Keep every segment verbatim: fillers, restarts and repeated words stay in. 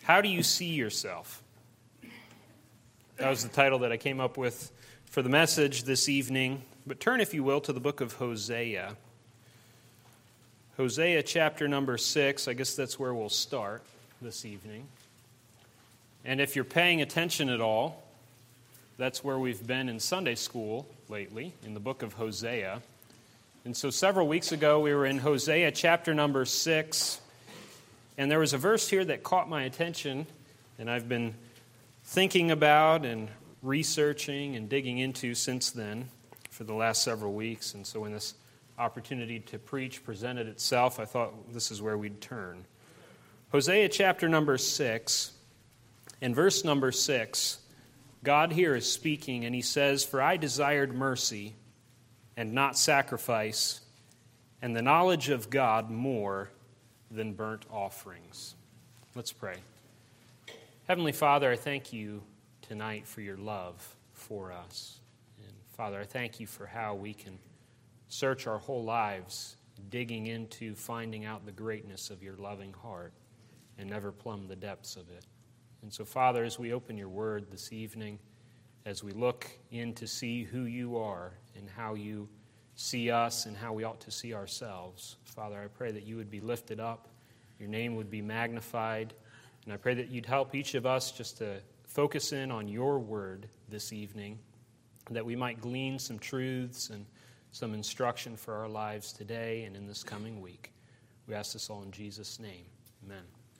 How do you see yourself? That was the title that I came up with for the message this evening. But turn, if you will, to the book of Hosea. Hosea chapter number six, I guess that's where we'll start this evening. And if you're paying attention at all, that's where we've been in Sunday school lately, in the book of Hosea. And so several weeks ago, we were in Hosea chapter number six, and there was a verse here that caught my attention, and I've been thinking about and researching and digging into since then for the last several weeks. And so when this opportunity to preach presented itself, I thought this is where we'd turn. Hosea chapter number six, and verse number six, God here is speaking, and he says, "For I desired mercy and not sacrifice, and the knowledge of God more than burnt offerings." Let's pray. Heavenly Father, I thank you tonight for your love for us. And Father, I thank you for how we can search our whole lives, digging into finding out the greatness of your loving heart and never plumb the depths of it. And so, Father, as we open your word this evening, as we look in to see who you are and how you see us and how we ought to see ourselves, Father, I pray that you would be lifted up, your name would be magnified, and I pray that you'd help each of us just to focus in on your word this evening, that we might glean some truths and some instruction for our lives today and in this coming week. We ask this all in Jesus' name. Amen.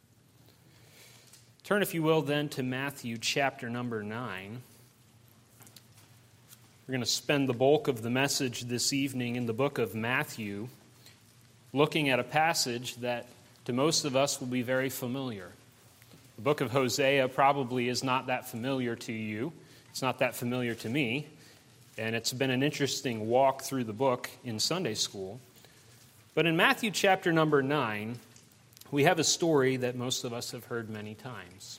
Turn, if you will, then to Matthew chapter number nine. We're going to spend the bulk of the message this evening in the book of Matthew, looking at a passage that to most of us will be very familiar. The book of Hosea probably is not that familiar to you. It's not that familiar to me. And it's been an interesting walk through the book in Sunday school. But in Matthew chapter number nine, we have a story that most of us have heard many times.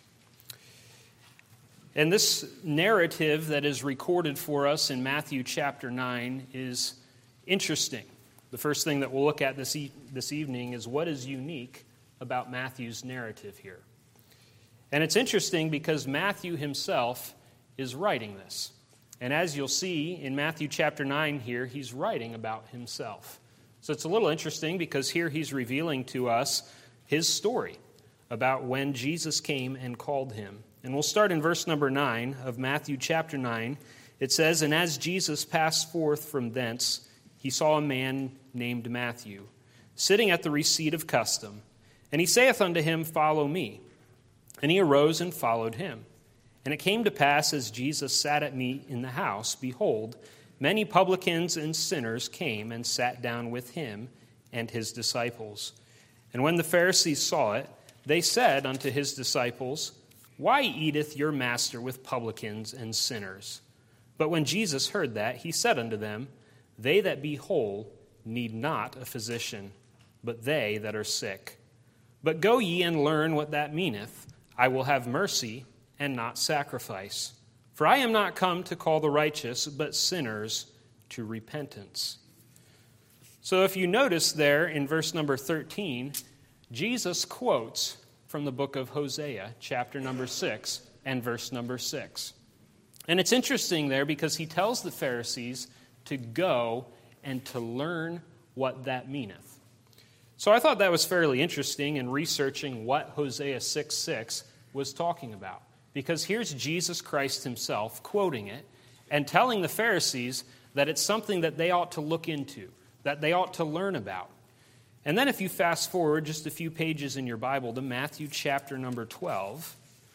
And this narrative that is recorded for us in Matthew chapter nine is interesting. The first thing that we'll look at this, e- this evening is what is unique about Matthew's narrative here. And it's interesting because Matthew himself is writing this. And as you'll see in Matthew chapter nine here, he's writing about himself. So it's a little interesting because here he's revealing to us his story about when Jesus came and called him. And we'll start in verse number nine of Matthew chapter nine. It says, "And as Jesus passed forth from thence, he saw a man named Matthew, sitting at the receipt of custom. And he saith unto him, Follow me. And he arose and followed him. And it came to pass, as Jesus sat at meat in the house, behold, many publicans and sinners came and sat down with him and his disciples. And when the Pharisees saw it, they said unto his disciples, Why eateth your master with publicans and sinners? But when Jesus heard that, he said unto them, They that be whole need not a physician, but they that are sick. But go ye and learn what that meaneth, I will have mercy and not sacrifice. For I am not come to call the righteous, but sinners to repentance." So if you notice there in verse number thirteen, Jesus quotes from the book of Hosea, chapter number six, and verse number six. And it's interesting there because he tells the Pharisees to go and to learn what that meaneth. So I thought that was fairly interesting in researching what Hosea six six was talking about. Because here's Jesus Christ himself quoting it and telling the Pharisees that it's something that they ought to look into, that they ought to learn about. And then if you fast forward just a few pages in your Bible to Matthew chapter number twelve,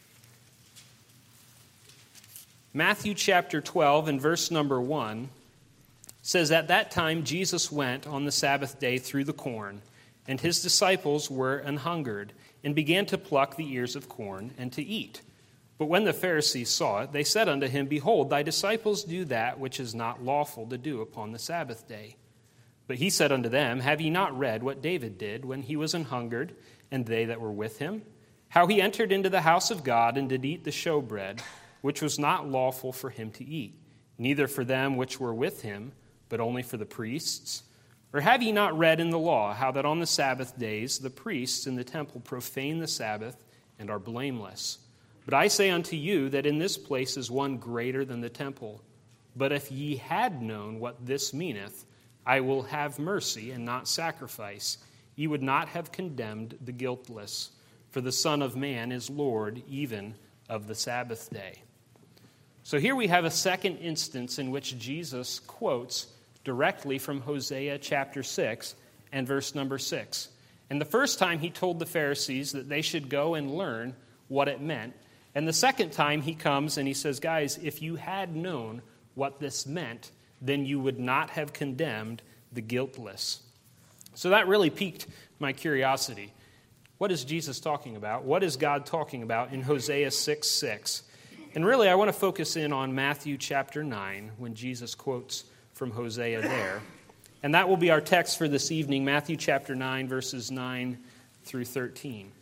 Matthew chapter twelve and verse number one says, "At that time Jesus went on the Sabbath day through the corn, and his disciples were an hungered, and began to pluck the ears of corn and to eat. But when the Pharisees saw it, they said unto him, Behold, thy disciples do that which is not lawful to do upon the Sabbath day. But he said unto them, Have ye not read what David did when he was an hungered, and they that were with him? How he entered into the house of God, and did eat the showbread, which was not lawful for him to eat, neither for them which were with him, but only for the priests? Or have ye not read in the law how that on the Sabbath days the priests in the temple profane the Sabbath, and are blameless. But I say unto you that in this place is one greater than the temple. But if ye had known what this meaneth, I will have mercy and not sacrifice, ye would not have condemned the guiltless. For the Son of Man is Lord even of the Sabbath day. So here we have a second instance in which Jesus quotes directly from Hosea chapter six and verse number six. And the first time he told the Pharisees that they should go and learn what it meant. And the second time he comes and he says, guys, if you had known what this meant, then you would not have condemned the guiltless. So that really piqued my curiosity. What is Jesus talking about? What is God talking about in Hosea six six? And really, I want to focus in on Matthew chapter nine when Jesus quotes from Hosea there. And that will be our text for this evening, Matthew chapter nine, verses nine through thirteen.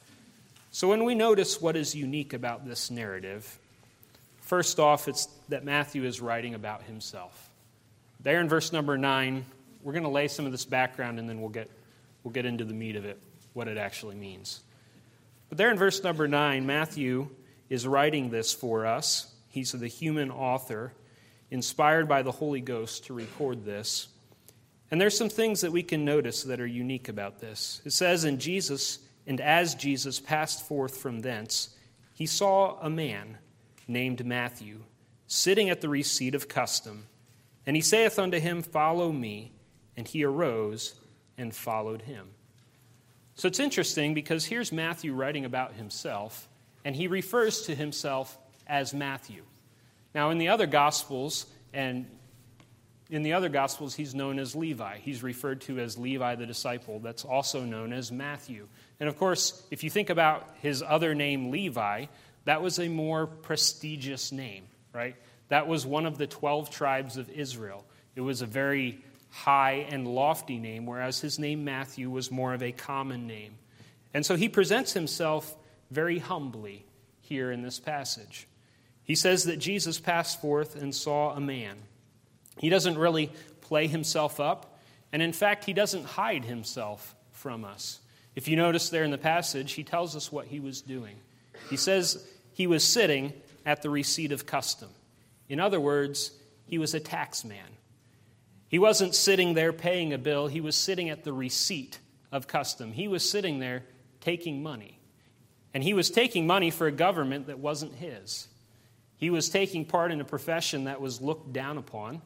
So when we notice what is unique about this narrative, first off, it's that Matthew is writing about himself. There in verse number nine, we're going to lay some of this background and then we'll get we'll get into the meat of it, what it actually means. But there in verse number nine, Matthew is writing this for us. He's the human author, inspired by the Holy Ghost to record this. And there's some things that we can notice that are unique about this. It says, in Jesus, and as Jesus passed forth from thence, he saw a man named Matthew, sitting at the receipt of custom. And he saith unto him, Follow me. And he arose and followed him. So it's interesting because here's Matthew writing about himself, and he refers to himself as Matthew. Now, in the other Gospels, and in the other Gospels, he's known as Levi. He's referred to as Levi the disciple. That's also known as Matthew. And of course, if you think about his other name, Levi, that was a more prestigious name, right? That was one of the twelve tribes of Israel. It was a very high and lofty name, whereas his name Matthew was more of a common name. And so he presents himself very humbly here in this passage. He says that Jesus passed forth and saw a man. He doesn't really play himself up, and in fact, he doesn't hide himself from us. If you notice there in the passage, he tells us what he was doing. He says he was sitting at the receipt of custom. In other words, he was a tax man. He wasn't sitting there paying a bill. He was sitting at the receipt of custom. He was sitting there taking money. And he was taking money for a government that wasn't his. He was taking part in a profession that was looked down upon.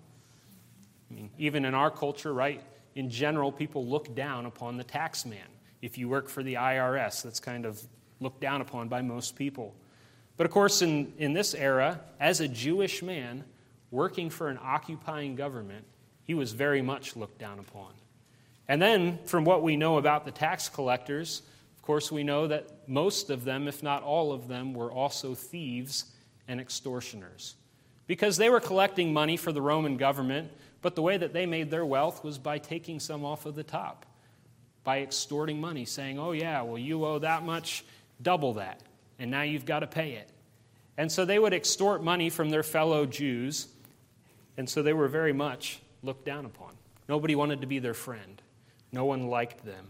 I mean, even in our culture, right, in general, people look down upon the tax man. If you work for the I R S, that's kind of looked down upon by most people. But of course, in, in this era, as a Jewish man working for an occupying government, he was very much looked down upon. And then, from what we know about the tax collectors, of course, we know that most of them, if not all of them, were also thieves and extortioners. Because they were collecting money for the Roman government, but the way that they made their wealth was by taking some off of the top, by extorting money, saying, oh yeah, well you owe that much, double that, and now you've got to pay it. And so they would extort money from their fellow Jews, and so they were very much looked down upon. Nobody wanted to be their friend. No one liked them.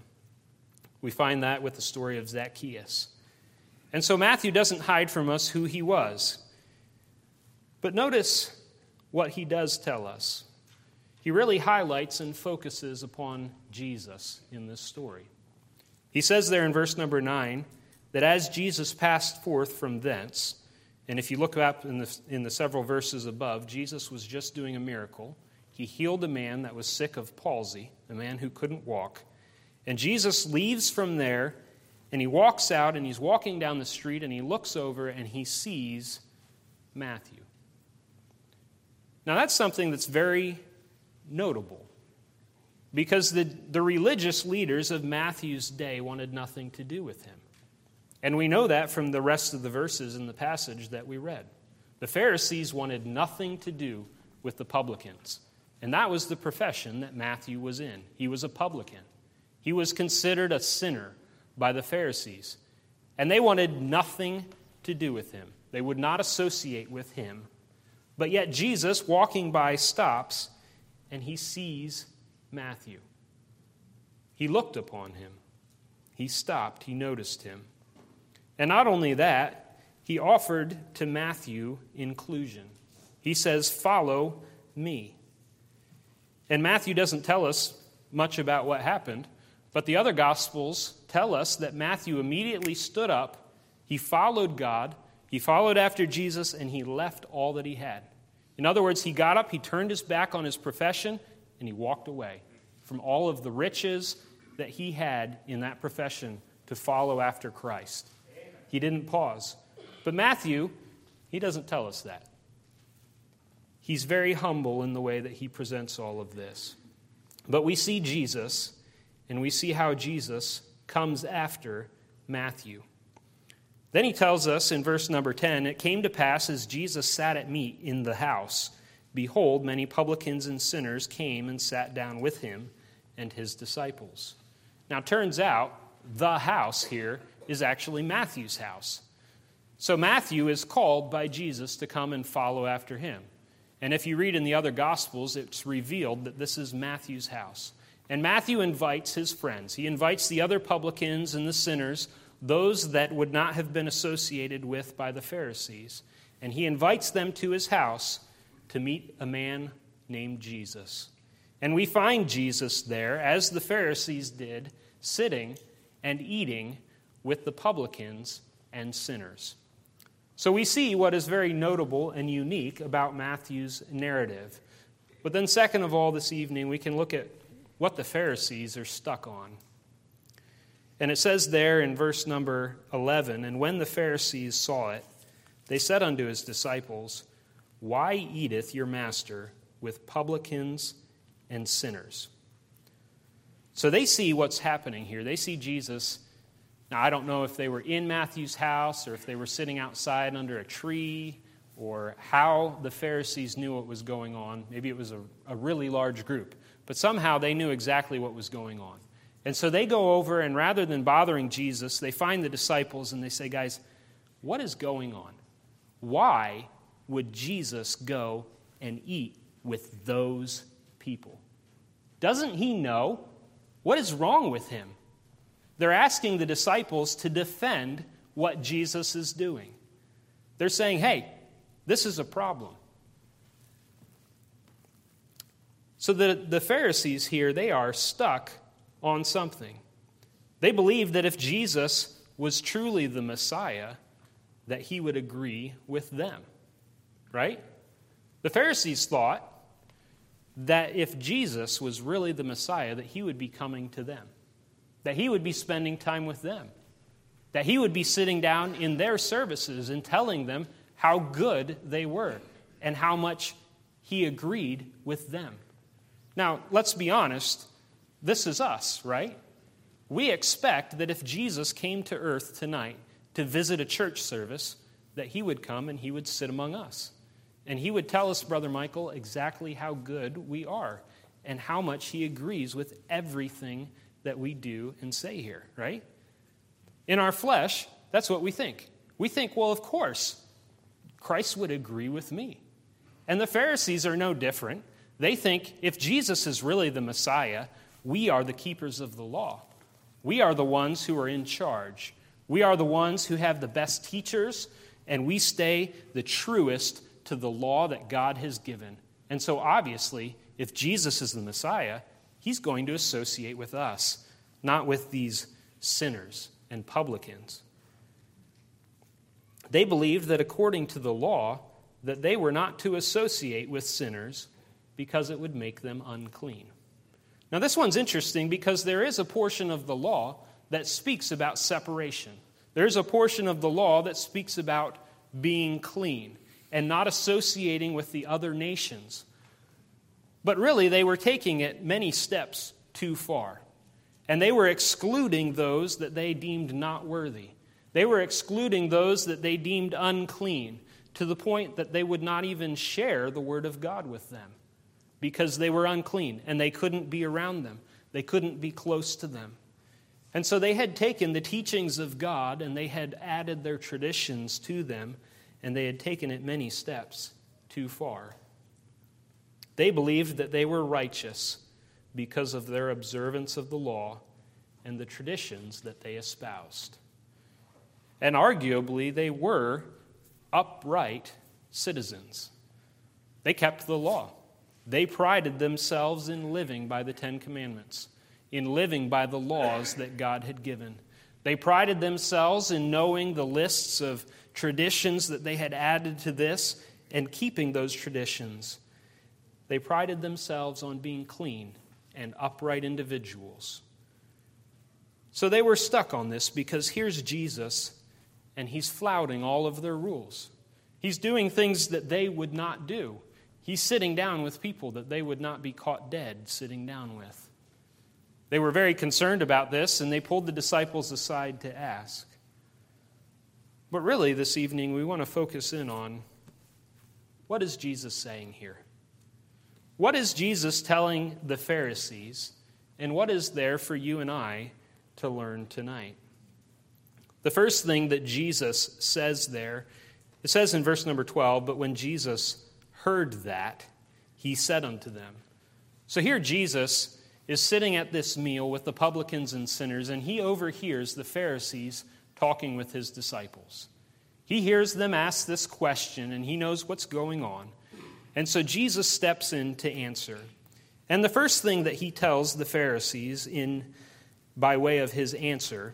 We find that with the story of Zacchaeus. And so Matthew doesn't hide from us who he was. But notice what he does tell us. He really highlights and focuses upon Jesus in this story. He says there in verse number nine that as Jesus passed forth from thence, and if you look up in the, in the several verses above, Jesus was just doing a miracle. He healed a man that was sick of palsy, a man who couldn't walk. And Jesus leaves from there, and he walks out, and he's walking down the street, and he looks over, and he sees Matthew. Now, that's something that's very notable, because the, the religious leaders of Matthew's day wanted nothing to do with him. And we know that from the rest of the verses in the passage that we read. The Pharisees wanted nothing to do with the publicans. And that was the profession that Matthew was in. He was a publican. He was considered a sinner by the Pharisees. And they wanted nothing to do with him. They would not associate with him. But yet Jesus, walking by, stops, and he sees Matthew. He looked upon him. He stopped. He noticed him. And not only that, he offered to Matthew inclusion. He says, "Follow me." And Matthew doesn't tell us much about what happened, but the other Gospels tell us that Matthew immediately stood up, he followed God, he followed after Jesus, and he left all that he had. In other words, he got up, he turned his back on his profession, and he walked away from all of the riches that he had in that profession to follow after Christ. He didn't pause. But Matthew, he doesn't tell us that. He's very humble in the way that he presents all of this. But we see Jesus, and we see how Jesus comes after Matthew. Then he tells us in verse number ten, "It came to pass as Jesus sat at meat in the house, behold, many publicans and sinners came and sat down with him and his disciples." Now, it turns out the house here is actually Matthew's house. So Matthew is called by Jesus to come and follow after him. And if you read in the other Gospels, it's revealed that this is Matthew's house. And Matthew invites his friends. He invites the other publicans and the sinners, those that would not have been associated with by the Pharisees. And he invites them to his house to meet a man named Jesus. And we find Jesus there, as the Pharisees did, sitting and eating with the publicans and sinners. So we see what is very notable and unique about Matthew's narrative. But then second of all, this evening, we can look at what the Pharisees are stuck on. And it says there in verse number eleven, "And when the Pharisees saw it, they said unto his disciples, Why eateth your master with publicans and sinners?" So they see what's happening here. They see Jesus. Now, I don't know if they were in Matthew's house or if they were sitting outside under a tree or how the Pharisees knew what was going on. Maybe it was a, a really large group. But somehow they knew exactly what was going on. And so they go over, and rather than bothering Jesus, they find the disciples and they say, "Guys, what is going on? Why would Jesus go and eat with those people? Doesn't he know? What is wrong with him?" They're asking the disciples to defend what Jesus is doing. They're saying, "Hey, this is a problem." So the, the Pharisees here, they are stuck on something. They believe that if Jesus was truly the Messiah, that he would agree with them, right? The Pharisees thought that if Jesus was really the Messiah, that he would be coming to them, that he would be spending time with them, that he would be sitting down in their services and telling them how good they were and how much he agreed with them. Now, let's be honest, this is us, right? We expect that if Jesus came to earth tonight to visit a church service, that he would come and he would sit among us. And he would tell us, Brother Michael, exactly how good we are and how much he agrees with everything that we do and say here, right? In our flesh, that's what we think. We think, well, of course, Christ would agree with me. And the Pharisees are no different. They think if Jesus is really the Messiah, we are the keepers of the law. We are the ones who are in charge. We are the ones who have the best teachers, and we stay the truest to the law that God has given. And so obviously, if Jesus is the Messiah, he's going to associate with us, not with these sinners and publicans. They believed that according to the law, that they were not to associate with sinners because it would make them unclean. Now this one's interesting because there is a portion of the law that speaks about separation. There's a portion of the law that speaks about being clean and not associating with the other nations. But really, they were taking it many steps too far. And they were excluding those that they deemed not worthy. They were excluding those that they deemed unclean to the point that they would not even share the word of God with them because they were unclean and they couldn't be around them. They couldn't be close to them. And so they had taken the teachings of God and they had added their traditions to them, and they had taken it many steps too far. They believed that they were righteous because of their observance of the law and the traditions that they espoused. And arguably, they were upright citizens. They kept the law. They prided themselves in living by the Ten Commandments, in living by the laws that God had given. They prided themselves in knowing the lists of traditions that they had added to this and keeping those traditions. They prided themselves on being clean and upright individuals. So they were stuck on this because here's Jesus, and he's flouting all of their rules. He's doing things that they would not do. He's sitting down with people that they would not be caught dead sitting down with. They were very concerned about this, and they pulled the disciples aside to ask. But really, this evening, we want to focus in on, what is Jesus saying here? What is Jesus telling the Pharisees, and what is there for you and I to learn tonight? The first thing that Jesus says there, it says in verse number twelve, but when Jesus heard that, he said unto them. So here Jesus is sitting at this meal with the publicans and sinners, and he overhears the Pharisees talking with his disciples. He hears them ask this question, and he knows what's going on. And so Jesus steps in to answer. And the first thing that he tells the Pharisees in by way of his answer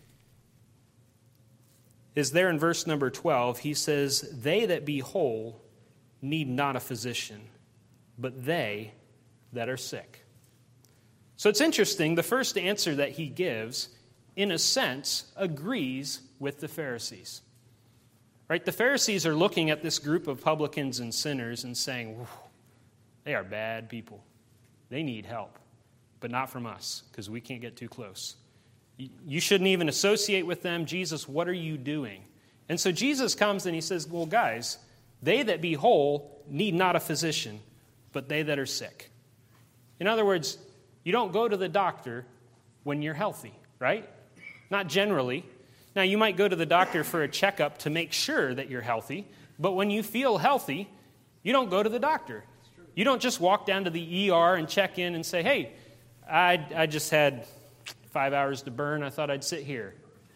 is there in verse number twelve. He says, they that be whole need not a physician, but they that are sick. So it's interesting, the first answer that he gives, in a sense, agrees with the Pharisees. Right? The Pharisees are looking at this group of publicans and sinners and saying, they are bad people. They need help, but not from us, because we can't get too close. You shouldn't even associate with them. Jesus, what are you doing? And so Jesus comes and he says, well, guys, they that be whole need not a physician, but they that are sick. In other words, you don't go to the doctor when you're healthy, right? Not generally. Now, you might go to the doctor for a checkup to make sure that you're healthy, but when you feel healthy, you don't go to the doctor. You don't just walk down to the E R and check in and say, hey, I, I just had five hours to burn. I thought I'd sit here.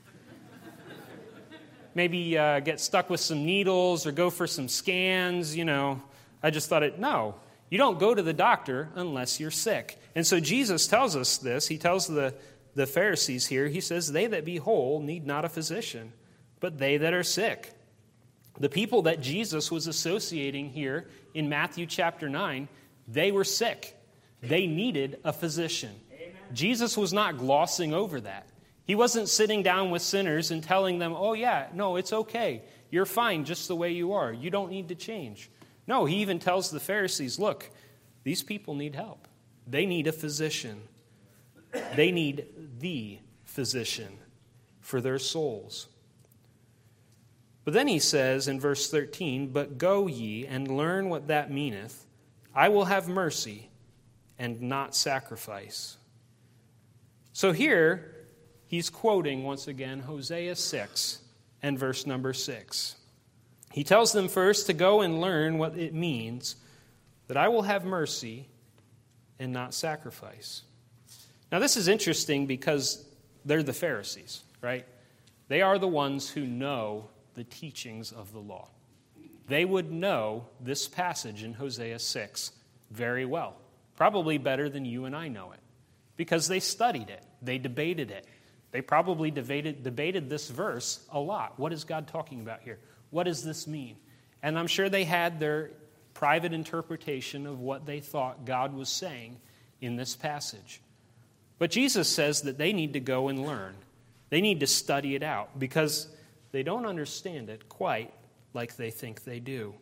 Maybe uh, get stuck with some needles or go for some scans, you know. I just thought it, no. You don't go to the doctor unless you're sick. And so Jesus tells us this. He tells the, the Pharisees here, he says, they that be whole need not a physician, but they that are sick. The people that Jesus was associating here in Matthew chapter nine, they were sick. They needed a physician. Amen. Jesus was not glossing over that. He wasn't sitting down with sinners and telling them, oh yeah, no, it's okay. You're fine just the way you are. You don't need to change. No, he even tells the Pharisees, look, these people need help. They need a physician. They need the physician for their souls. But then he says in verse thirteen, but go ye and learn what that meaneth. I will have mercy and not sacrifice. So here, he's quoting once again Hosea six and verse number six. He tells them first to go and learn what it means that I will have mercy and not sacrifice. Now this is interesting because they're the Pharisees, right? They are the ones who know the teachings of the law. They would know this passage in Hosea six very well, probably better than you and I know it, because they studied it, they debated it. They probably debated, debated this verse a lot. What is God talking about here? What does this mean? And I'm sure they had their private interpretation of what they thought God was saying in this passage. But Jesus says that they need to go and learn. They need to study it out because they don't understand it quite like they think they do.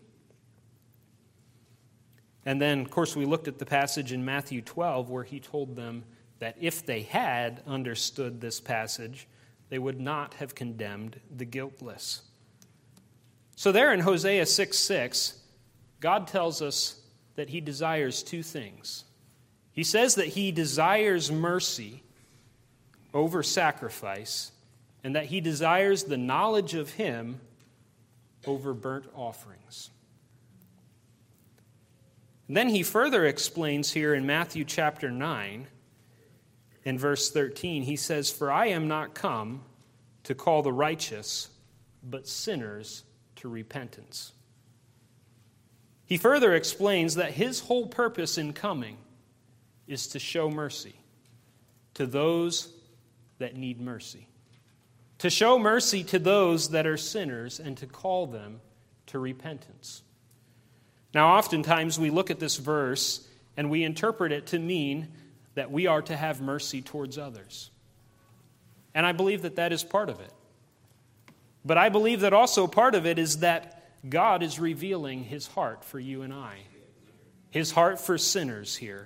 And then, of course, we looked at the passage in Matthew twelve where he told them that if they had understood this passage, they would not have condemned the guiltless. So there in Hosea six six, God tells us that he desires two things. He says that he desires mercy over sacrifice, and that he desires the knowledge of him over burnt offerings. And then he further explains here in Matthew chapter nine, in verse thirteen, he says, for I am not come to call the righteous, but sinners to repentance. He further explains that his whole purpose in coming is to show mercy to those that need mercy, to show mercy to those that are sinners, and to call them to repentance. Now, oftentimes we look at this verse and we interpret it to mean that we are to have mercy towards others. And I believe that that is part of it. But I believe that also part of it is that God is revealing his heart for you and I, his heart for sinners here.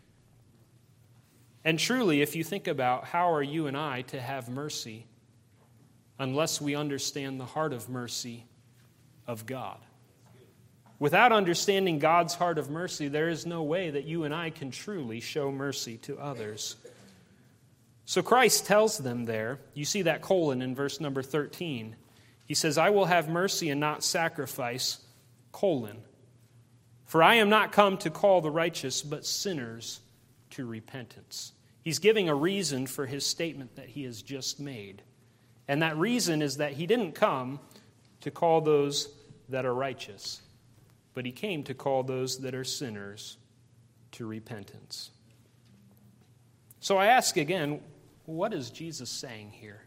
And truly, if you think about how are you and I to have mercy unless we understand the heart of mercy of God? Without understanding God's heart of mercy, there is no way that you and I can truly show mercy to others. So Christ tells them there, you see that colon in verse number thirteen. He says, I will have mercy and not sacrifice, colon. For I am not come to call the righteous, but sinners to repentance. He's giving a reason for his statement that he has just made. And that reason is that he didn't come to call those that are righteous, but he came to call those that are sinners to repentance. So I ask again, what is Jesus saying here?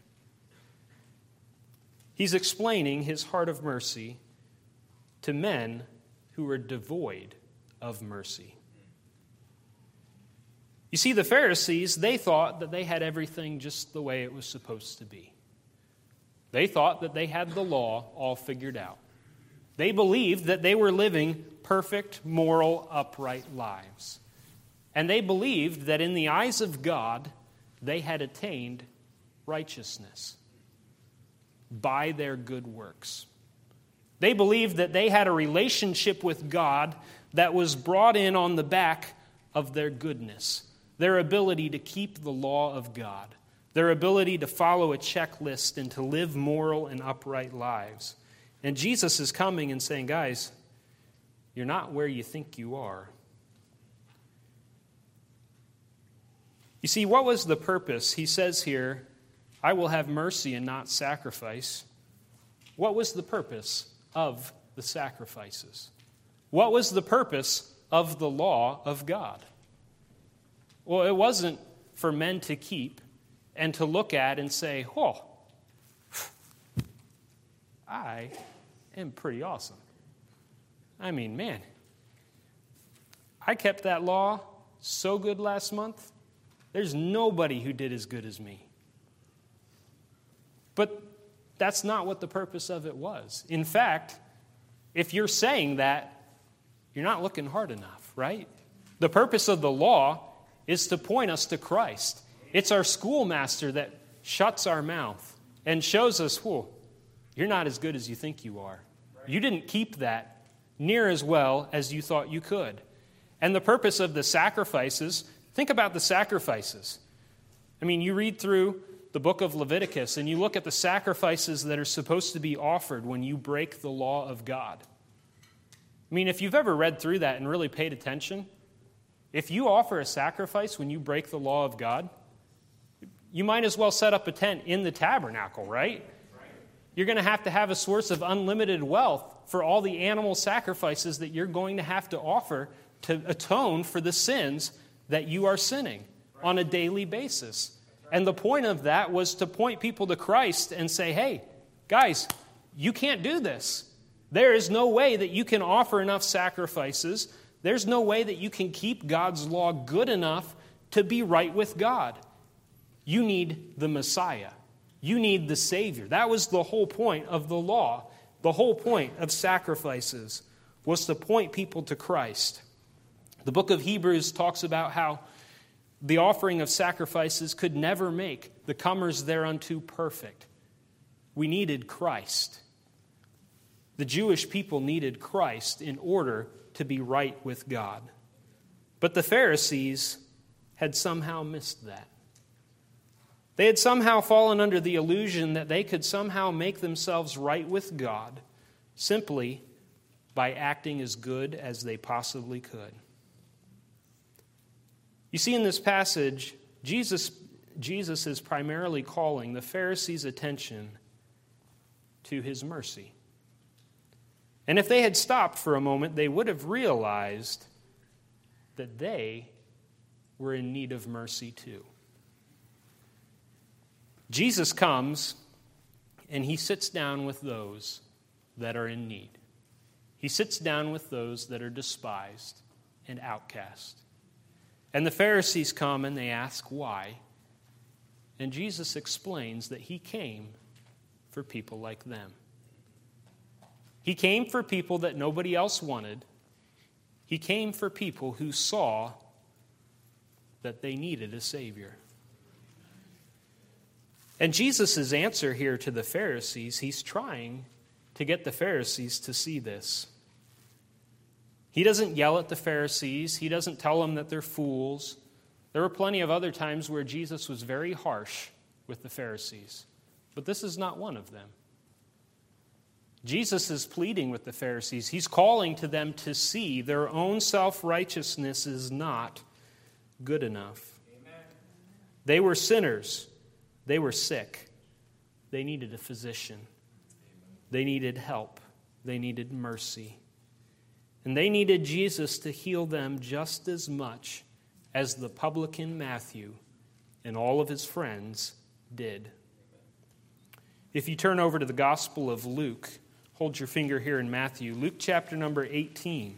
He's explaining his heart of mercy to men who are devoid of mercy. You see, the Pharisees, they thought that they had everything just the way it was supposed to be. They thought that they had the law all figured out. They believed that they were living perfect, moral, upright lives. And they believed that in the eyes of God, they had attained righteousness by their good works. They believed that they had a relationship with God that was brought in on the back of their goodness, their ability to keep the law of God, their ability to follow a checklist and to live moral and upright lives. And Jesus is coming and saying, guys, you're not where you think you are. You see, what was the purpose? He says here, I will have mercy and not sacrifice. What was the purpose of the sacrifices? What was the purpose of the law of God? Well, it wasn't for men to keep and to look at and say, oh, I am pretty awesome. I mean, man, I kept that law so good last month. There's nobody who did as good as me. But that's not what the purpose of it was. In fact, if you're saying that, you're not looking hard enough, right? The purpose of the law is to point us to Christ. It's our schoolmaster that shuts our mouth and shows us, whoa, you're not as good as you think you are. You didn't keep that near as well as you thought you could. And the purpose of the sacrifices, think about the sacrifices. I mean, you read through the book of Leviticus and you look at the sacrifices that are supposed to be offered when you break the law of God. I mean, if you've ever read through that and really paid attention, if you offer a sacrifice when you break the law of God, you might as well set up a tent in the tabernacle, right? You're going to have to have a source of unlimited wealth for all the animal sacrifices that you're going to have to offer to atone for the sins that you are sinning on a daily basis. And the point of that was to point people to Christ and say, hey, guys, you can't do this. There is no way that you can offer enough sacrifices. There's no way that you can keep God's law good enough to be right with God. You need the Messiah. You need the Savior. That was the whole point of the law. The whole point of sacrifices was to point people to Christ. The book of Hebrews talks about how the offering of sacrifices could never make the comers thereunto perfect. We needed Christ. The Jewish people needed Christ in order to be right with God. But the Pharisees had somehow missed that. They had somehow fallen under the illusion that they could somehow make themselves right with God simply by acting as good as they possibly could. You see, in this passage, Jesus, Jesus is primarily calling the Pharisees' attention to his mercy. And if they had stopped for a moment, they would have realized that they were in need of mercy too. Jesus comes and he sits down with those that are in need. He sits down with those that are despised and outcast. And the Pharisees come and they ask why. And Jesus explains that he came for people like them. He came for people that nobody else wanted. He came for people who saw that they needed a Savior. And Jesus' answer here to the Pharisees, he's trying to get the Pharisees to see this. He doesn't yell at the Pharisees. He doesn't tell them that they're fools. There were plenty of other times where Jesus was very harsh with the Pharisees. But this is not one of them. Jesus is pleading with the Pharisees. He's calling to them to see their own self-righteousness is not good enough. Amen. They were sinners. They were sick. They needed a physician. They needed help. They needed mercy. And they needed Jesus to heal them just as much as the publican Matthew and all of his friends did. If you turn over to the Gospel of Luke, hold your finger here in Matthew, Luke chapter number eighteen.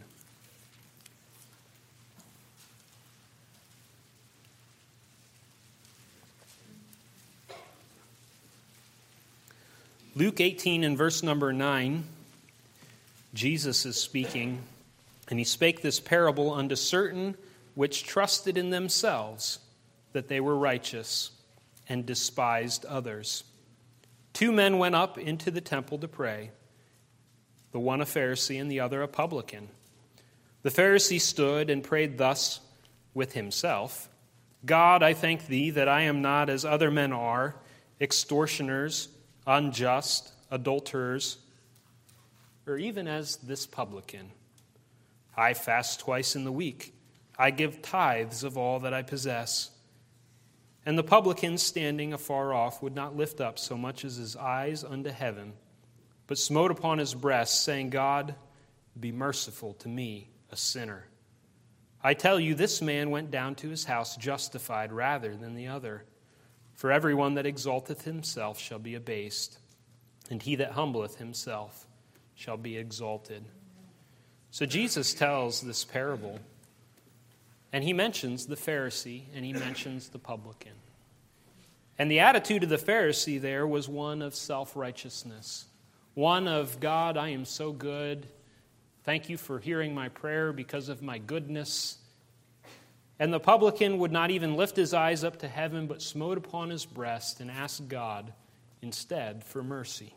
Luke eighteen and verse number nine, Jesus is speaking, and he spake this parable unto certain which trusted in themselves that they were righteous, and despised others. Two men went up into the temple to pray, the one a Pharisee and the other a publican. The Pharisee stood and prayed thus with himself, God, I thank thee that I am not as other men are, extortioners, unjust, adulterers, or even as this publican. I fast twice in the week. I give tithes of all that I possess. And the publican, standing afar off, would not lift up so much as his eyes unto heaven, but smote upon his breast, saying, God, be merciful to me, a sinner. I tell you, this man went down to his house justified rather than the other. For everyone that exalteth himself shall be abased, and he that humbleth himself shall be exalted. So Jesus tells this parable, and he mentions the Pharisee, and he mentions the publican. And the attitude of the Pharisee there was one of self-righteousness, one of, God, I am so good. Thank you for hearing my prayer because of my goodness. And the publican would not even lift his eyes up to heaven, but smote upon his breast and asked God instead for mercy.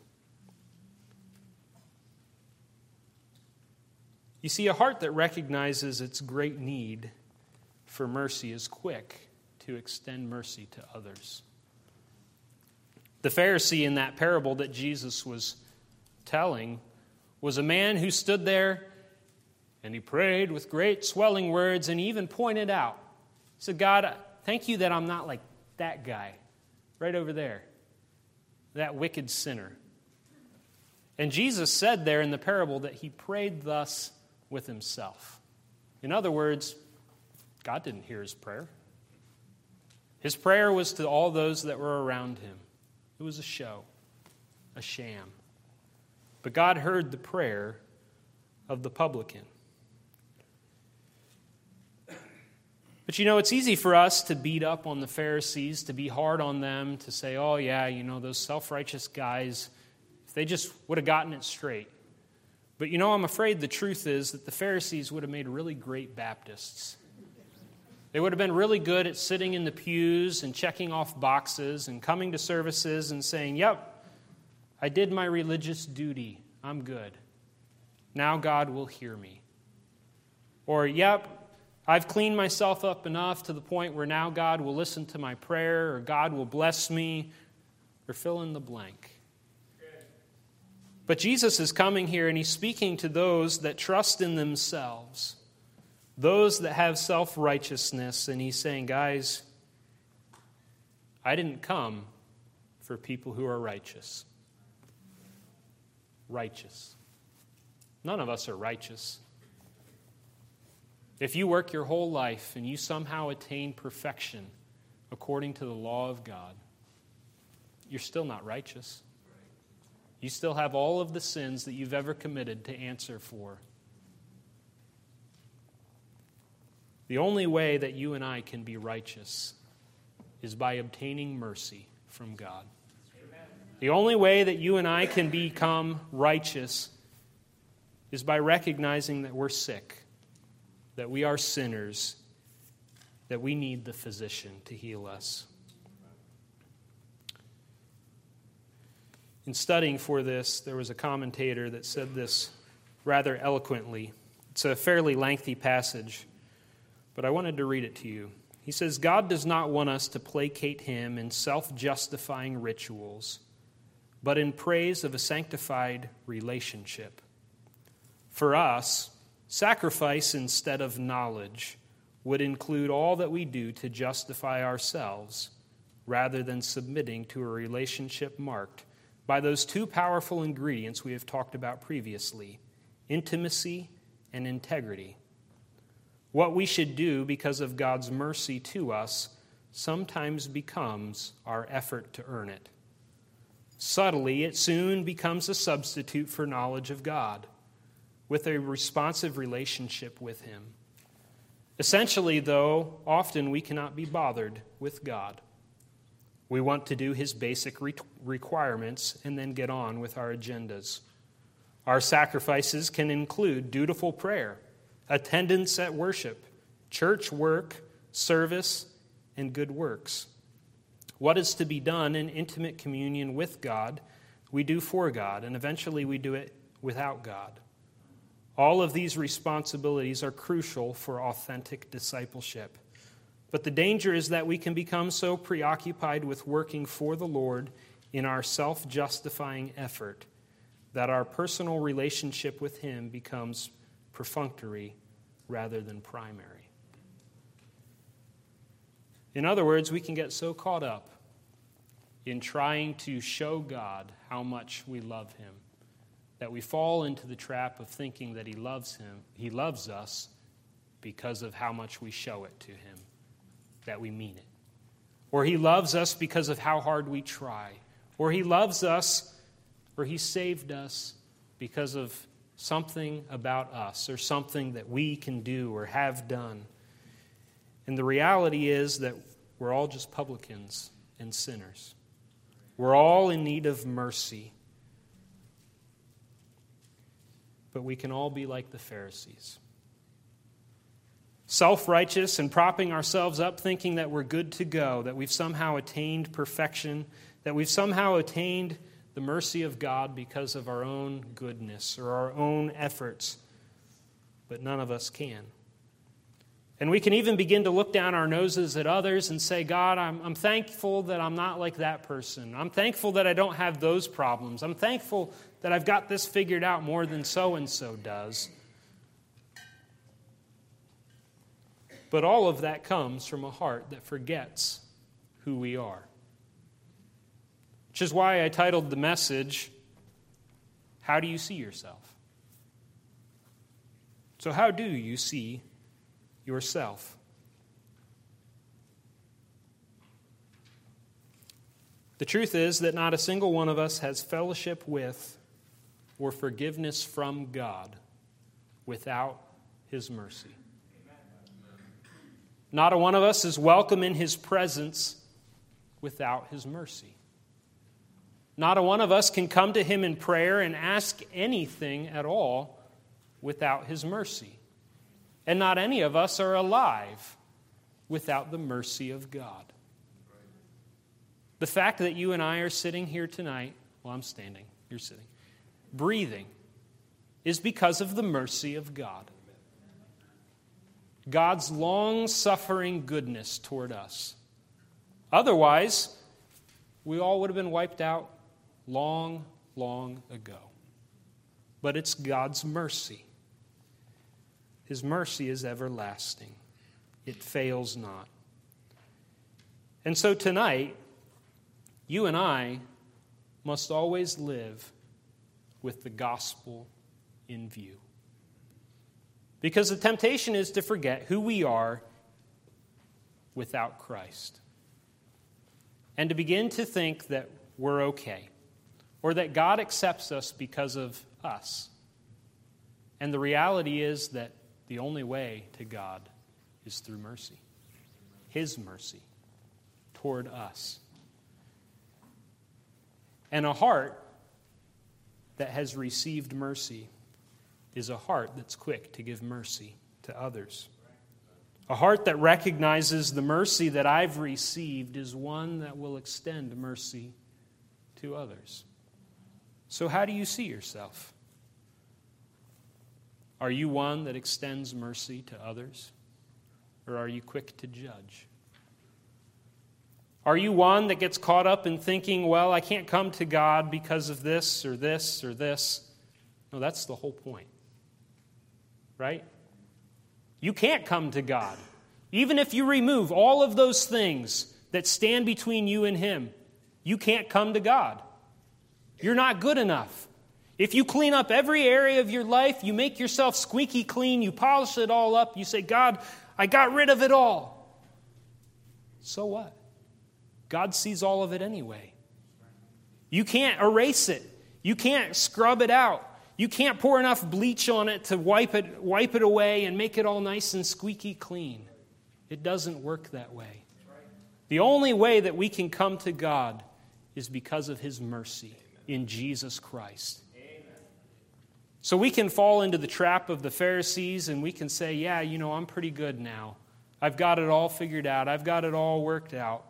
You see, a heart that recognizes its great need for mercy is quick to extend mercy to others. The Pharisee in that parable that Jesus was telling was a man who stood there and he prayed with great swelling words, and he even pointed out, he said, God, thank you that I'm not like that guy right over there, that wicked sinner. And Jesus said there in the parable that he prayed thus with himself. In other words, God didn't hear his prayer. His prayer was to all those that were around him. It was a show, a sham. But God heard the prayer of the publican. But you know, it's easy for us to beat up on the Pharisees, to be hard on them, to say, oh yeah, you know, those self-righteous guys, if they just would have gotten it straight. But you know, I'm afraid the truth is that the Pharisees would have made really great Baptists. They would have been really good at sitting in the pews and checking off boxes and coming to services and saying, yep, I did my religious duty. I'm good. Now God will hear me. Or, yep, I've cleaned myself up enough to the point where now God will listen to my prayer, or God will bless me, or fill in the blank. But Jesus is coming here and he's speaking to those that trust in themselves, those that have self-righteousness, and he's saying, guys, I didn't come for people who are righteous. righteous. None of us are righteous. If you work your whole life and you somehow attain perfection according to the law of God, you're still not righteous. You still have all of the sins that you've ever committed to answer for. The only way that you and I can be righteous is by obtaining mercy from God. Amen. The only way that you and I can become righteous is by recognizing that we're sick, that we are sinners, that we need the physician to heal us. In studying for this, there was a commentator that said this rather eloquently. It's a fairly lengthy passage, but I wanted to read it to you. He says, God does not want us to placate him in self-justifying rituals, but in praise of a sanctified relationship. For us, sacrifice instead of knowledge would include all that we do to justify ourselves, rather than submitting to a relationship marked by those two powerful ingredients we have talked about previously, intimacy and integrity. What we should do because of God's mercy to us sometimes becomes our effort to earn it. Subtly, it soon becomes a substitute for knowledge of God, with a responsive relationship with Him. Essentially, though, often we cannot be bothered with God. We want to do His basic re- requirements and then get on with our agendas. Our sacrifices can include dutiful prayer, attendance at worship, church work, service, and good works. What is to be done in intimate communion with God, we do for God, and eventually we do it without God. All of these responsibilities are crucial for authentic discipleship. But the danger is that we can become so preoccupied with working for the Lord in our self-justifying effort that our personal relationship with Him becomes perfunctory rather than primary. In other words, we can get so caught up in trying to show God how much we love Him that we fall into the trap of thinking that He loves Him, He loves us because of how much we show it to Him, that we mean it. Or He loves us because of how hard we try. Or He loves us, or He saved us because of something about us or something that we can do or have done. And the reality is that we're all just publicans and sinners. We're all in need of mercy. But we can all be like the Pharisees. Self-righteous and propping ourselves up thinking that we're good to go, that we've somehow attained perfection, that we've somehow attained the mercy of God because of our own goodness or our own efforts. But none of us can. And we can even begin to look down our noses at others and say, God, I'm, I'm thankful that I'm not like that person. I'm thankful that I don't have those problems. I'm thankful that I've got this figured out more than so-and-so does. But all of that comes from a heart that forgets who we are. Which is why I titled the message, How Do You See Yourself? So how do you see yourself? The truth is that not a single one of us has fellowship with or forgiveness from God without His mercy. Not a one of us is welcome in His presence without His mercy. Not a one of us can come to Him in prayer and ask anything at all without His mercy. And not any of us are alive without the mercy of God. The fact that you and I are sitting here tonight, well, I'm standing, you're sitting, breathing, is because of the mercy of God. God's long-suffering goodness toward us. Otherwise, we all would have been wiped out long, long ago. But it's God's mercy. His mercy is everlasting. It fails not. And so tonight, you and I must always live with the gospel in view. Because the temptation is to forget who we are without Christ. And to begin to think that we're okay, or that God accepts us because of us. And the reality is that the only way to God is through mercy. His mercy toward us. And a heart that has received mercy is a heart that's quick to give mercy to others. A heart that recognizes the mercy that I've received is one that will extend mercy to others. So how do you see yourself? Are you one that extends mercy to others? Or are you quick to judge? Are you one that gets caught up in thinking, well, I can't come to God because of this or this or this? No, that's the whole point. Right? You can't come to God. Even if you remove all of those things that stand between you and Him, you can't come to God. You're not good enough. If you clean up every area of your life, you make yourself squeaky clean, you polish it all up, you say, God, I got rid of it all. So what? God sees all of it anyway. You can't erase it. You can't scrub it out. You can't pour enough bleach on it to wipe it, wipe it away and make it all nice and squeaky clean. It doesn't work that way. The only way that we can come to God is because of His mercy in Jesus Christ. So we can fall into the trap of the Pharisees and we can say, yeah, you know, I'm pretty good now. I've got it all figured out. I've got it all worked out.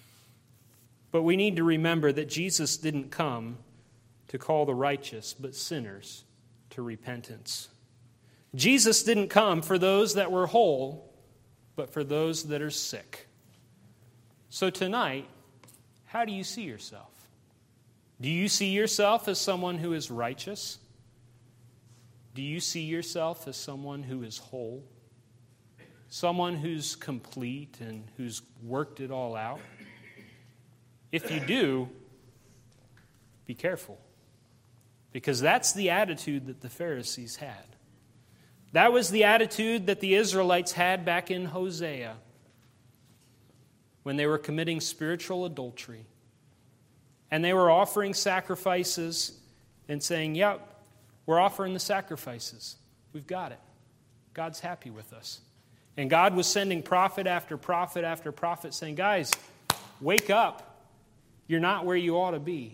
But we need to remember that Jesus didn't come to call the righteous, but sinners to repentance. Jesus didn't come for those that were whole, but for those that are sick. So tonight, how do you see yourself? Do you see yourself as someone who is righteous? Do you see yourself as someone who is whole? Someone who's complete and who's worked it all out? If you do, be careful. Because that's the attitude that the Pharisees had. That was the attitude that the Israelites had back in Hosea when they were committing spiritual adultery. And they were offering sacrifices and saying, yep, we're offering the sacrifices. We've got it. God's happy with us. And God was sending prophet after prophet after prophet saying, guys, wake up. You're not where you ought to be.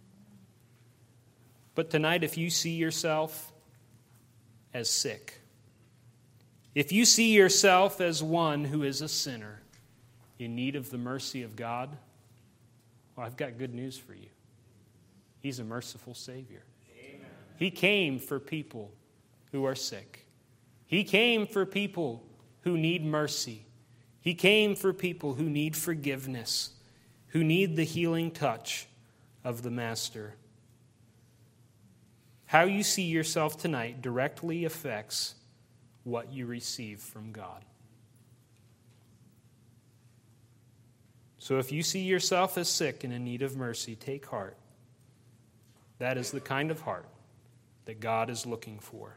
But tonight, if you see yourself as sick, if you see yourself as one who is a sinner in need of the mercy of God, well, I've got good news for you. He's a merciful Savior. Amen. He came for people who are sick. He came for people who need mercy. He came for people who need forgiveness, who need the healing touch of the Master. How you see yourself tonight directly affects what you receive from God. So if you see yourself as sick and in need of mercy, take heart. That is the kind of heart that God is looking for.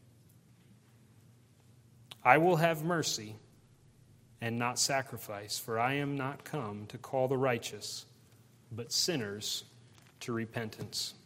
I will have mercy and not sacrifice, for I am not come to call the righteous, but sinners to repentance.